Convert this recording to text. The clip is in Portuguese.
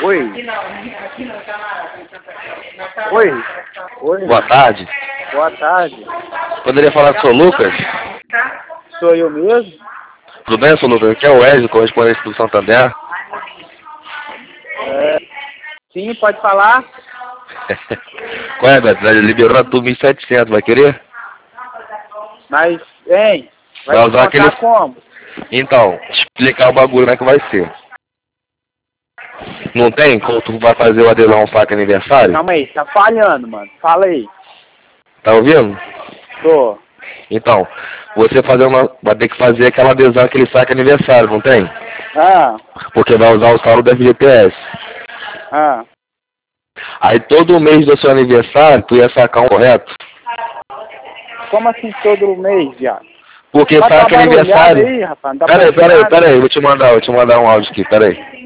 Oi. Oi. Oi. Boa tarde. Boa tarde. Poderia falar com o seu Lucas? Sou eu mesmo? Tudo bem, seu Lucas? Aqui é o Wesley, correspondente do Santander. Sim, pode falar. Qual é, Beto? Liberou a turma 1.700, vai querer? Mas, hein? Vai Vai usar descontar aquele... como? Então, explicar o bagulho como é que vai ser. Não tem? Como tu vai fazer o adesão ao saque aniversário? Calma aí, tá falhando, mano. Fala aí. Tá ouvindo? Tô. Então, você vai ter que fazer aquela adesão àquele saque aniversário, não tem? Ah, Porque vai usar o saldo do FGTS. ah. Aí todo mês do seu aniversário, tu ia sacar um correto? Como assim todo mês, viado? Porque Tá saque barulhado aniversário... aí, rapaz. Não dá pra ouvir Pera nada. aí, vou te mandar um áudio aqui, pera aí.